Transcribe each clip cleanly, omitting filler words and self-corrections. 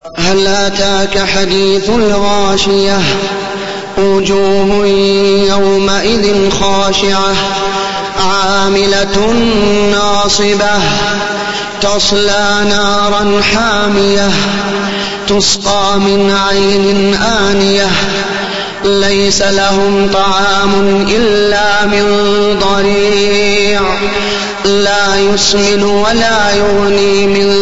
هل أتاك حديث الغاشية وجوه يومئذ خاشعة عاملة ناصبة تصلى نارا حامية تسقى من عين آنية ليس لهم طعام إلا من ضريع لا يسمن ولا يغني من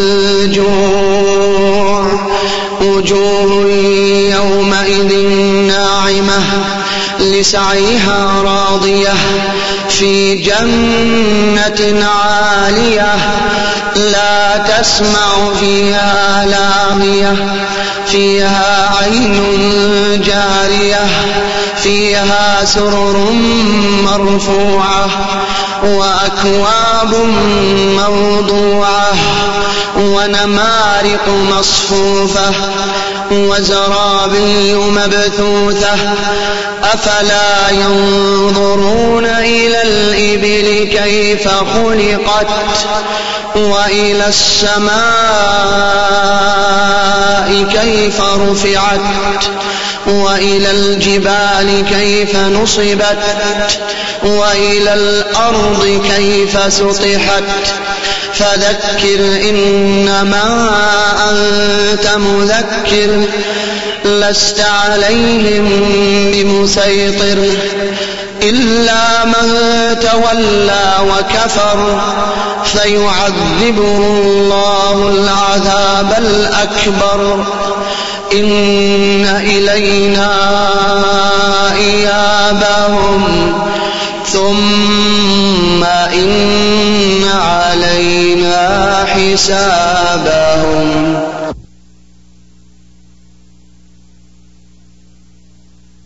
جوع وجوه يومئذ ناعمة لسعيها راضية في جنة عالية لا تسمع فيها لاغية فيها عين جارية فيها سرر مرفوعة وأكواب موضوعة ونمارق مصفوفة وزرابي مبثوثة أفلا ينظرون إلى الإبل كيف خلقت وإلى السماء كيف رفعت وإلى الجبال كيف نصبت وإلى الأرض كيف سطحت فذكر إنما أنت مذكر لست عليهم بمسيطر إلا من تولى وكفر فيعذبه الله العذاب الأكبر إن إلينا إيابهم ثم إن علينا حسابهم.